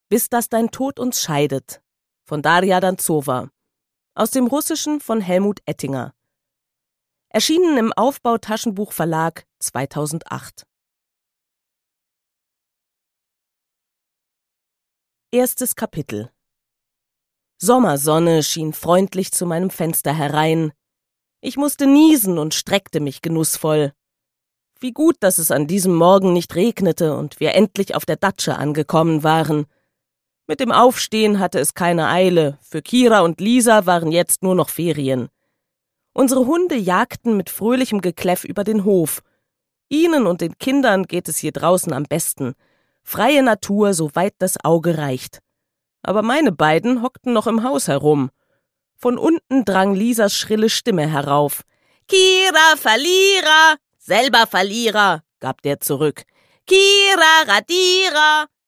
Bis dass dein Tod uns scheidet von Darja Danzowa. Aus dem Russischen von Helmut Ettinger. Erschienen im Aufbau-Taschenbuch-Verlag 2008. Erstes Kapitel. Sommersonne schien freundlich zu meinem Fenster herein. Ich musste niesen und streckte mich genussvoll. Wie gut, dass es an diesem Morgen nicht regnete und wir endlich auf der Datsche angekommen waren. Mit dem Aufstehen hatte es keine Eile. Für Kira und Lisa waren jetzt nur noch Ferien. Unsere Hunde jagten mit fröhlichem Gekläff über den Hof. Ihnen und den Kindern geht es hier draußen am besten. Freie Natur, soweit das Auge reicht. Aber meine beiden hockten noch im Haus herum. Von unten drang Lisas schrille Stimme herauf. »Kira, Verlierer!« »Selber Verlierer«, gab der zurück. »Kira, Radierer!«